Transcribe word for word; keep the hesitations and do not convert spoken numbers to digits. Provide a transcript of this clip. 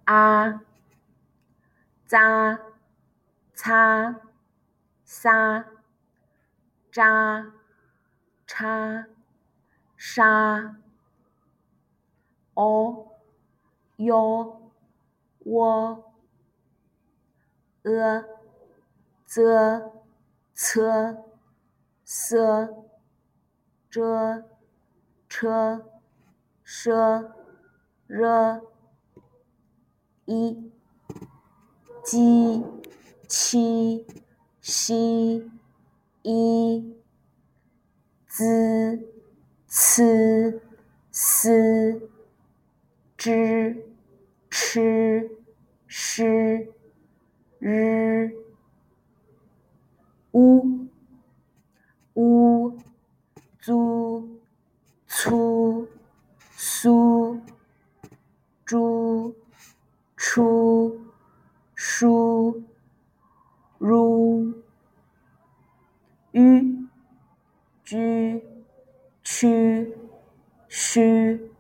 啊、扎、擦、撒、扎、叉、沙、哦、哟、喔、呃、则、侧、色、遮、车、奢、热、一、鸡、七、西、一、滋、呲、丝、知、吃、诗、日、乌、乌、租、粗、苏、猪、出、书、如、吁、居、趋、须、